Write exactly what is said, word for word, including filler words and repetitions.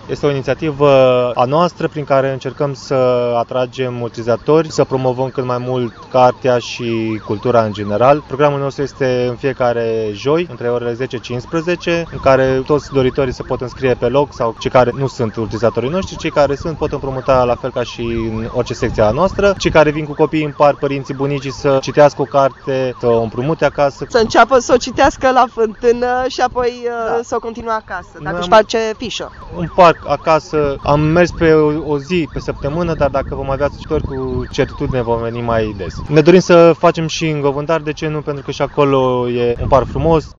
Este o inițiativă a noastră prin care încercăm să atragem utilizatori, să promovăm cât mai mult cartea și cultura în general. Programul nostru este în fiecare joi, între orele zece și cincisprezece, în care toți doritorii se pot înscrie pe loc sau cei care nu sunt utilizatorii noștri, cei care sunt pot împrumuta la fel ca și în orice secție a noastră. Cei care vin cu copiii împar părinții, bunicii să citească o carte, să o împrumute acasă. Să înceapă să o citească la fântână și apoi da. să o continue acasă, dacă își face fișă. Împart acasă, am mers pe o, o zi pe săptămână, dar dacă vom avea cititori, cu certitudine vom veni mai des. Ne dorim să facem și în Govândar, de ce nu? Pentru că și acolo e un parc frumos.